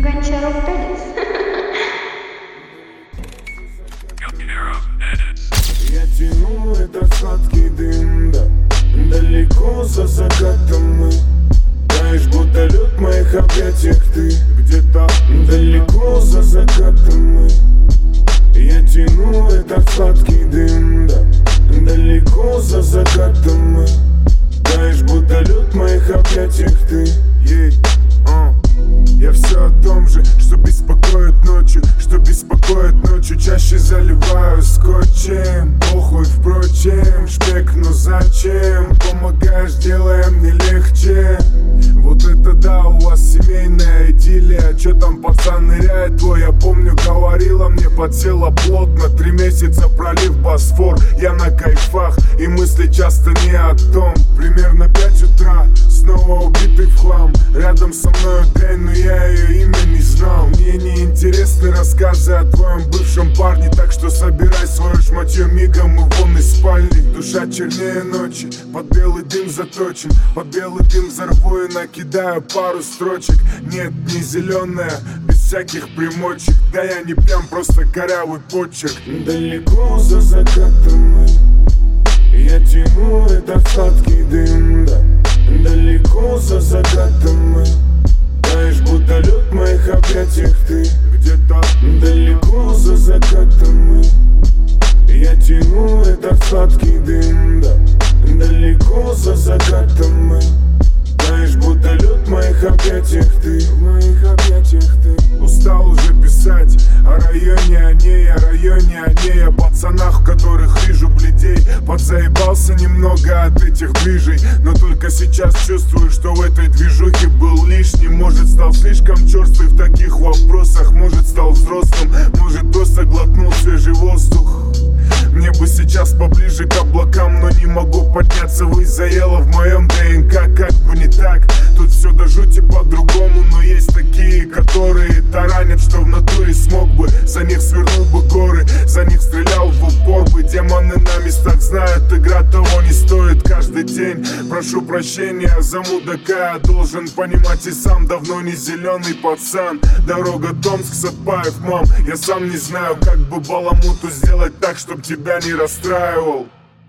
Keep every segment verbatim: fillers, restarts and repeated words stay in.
Гончаров Эдис. Я тяну этот сладкий дым, да, далеко за закатом мы. Таешь, будто лед в моих объятиях ты. Где-то далеко за закатом мы. Я тяну этот сладкий дым, да, далеко за закатом мы. Таешь, будто лед в моих объятиях ты. Ей, а. Я все о том же, что беспокоит ночью, что беспокоит ночью. Чаще заливаю скотчем, похуй, впрочем, шпек, но зачем? Помогаешь, делая мне легче. Вот это да, у вас семейная идиллия. Чё там пацан ныряет твой, я помню, говорила мне, подсела плотно. Три месяца пролив Босфор, я на кайфах, и мысли часто не о том. Примерно пять утра, снова убитый в хлам. Рядом со мною дрянь, но я ее имя не знал. Мне не интересны рассказы о твоем бывшем парне, так что собирай свое шматье мигом и вон из спальни. Душа чернее ночи, под белый дым заточен, под белый дым взорву и накидаю пару строчек. Нет, не зеленая, без всяких примочек. Да я не прям просто корявый почерк. Далеко за закатом мы. Я тяну этот сладкий дым, да, далеко за закатом мы. Таешь, будто лед в моих объятиях ты. Где-то далеко за закатом мы. Я тяну этот сладкий дым, да, далеко за закатом мы. Таешь, будто лед в моих объятиях ты. В моих объятиях ты. Устал уже писать о районе, о ней, о районе, о ней, о пацанах, в которых вижу бледей. Подзаебался немного от этих движей, но только сейчас чувствую, что в этой движухе был лишний. Может, стал слишком черствый в таких вопросах, может, стал взрослым, может, просто глотнул свежий воздух. Мне бы сейчас поближе к облакам, но не могу подняться ввысь, заело в моем ДНК, как бы не так. Тут все до жути по-другому, но есть такие, которые таранят, что в натуре смог бы. За них свернул бы горы, за них стрелял в упор бы. Демоны на местах знают, игра того не стоит каждый день. Прошу прощения за мудака, я должен понимать и сам, давно не зеленый пацан. Дорога Томск-Сатпаев, мам, я сам не знаю, как бы баламуту сделать так, чтоб тебя не расстраивал.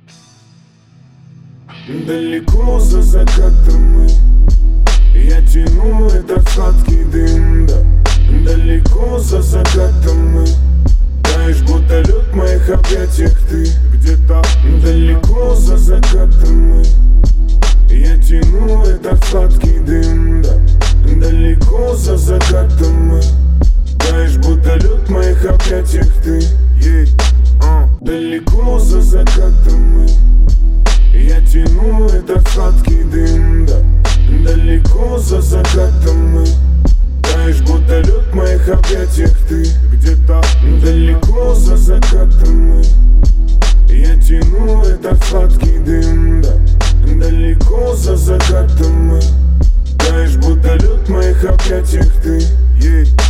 Далеко за закатом мы. Я тяну этот сладкий дым, да, далеко за закатом мы. Таешь, будто лед в моих объятиях ты. Где-то далеко за закатом мы. Я тяну этот сладкий дым, да, далеко за закатом мы. Таешь, будто лед в моих объятиях ты. Ей, а. Далеко за закатом мы. Я тяну этот сладкий дым, да, далеко за закатом мы. Таешь, будто лед в моих объятиях ты. Где-то далеко за закатом мы. Я тяну этот сладкий дым, да, далеко за закатом мы. Таешь, будто лед в моих объятиях ты. Ей.